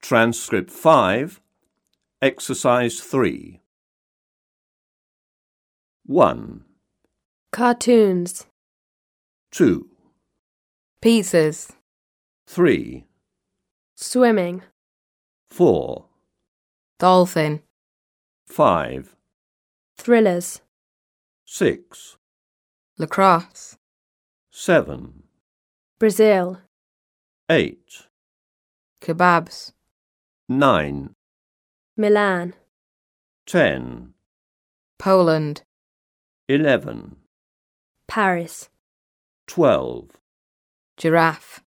Transcript 5, Exercise 3. 1, Cartoons. 2, Pizzas. 3, Swimming. 4, Dolphin. 5, Thrillers. 6, Lacrosse. 7, Brazil. 8, Kebabs. 9, Milan. 10, Poland. 11, Paris. 12, Giraffe.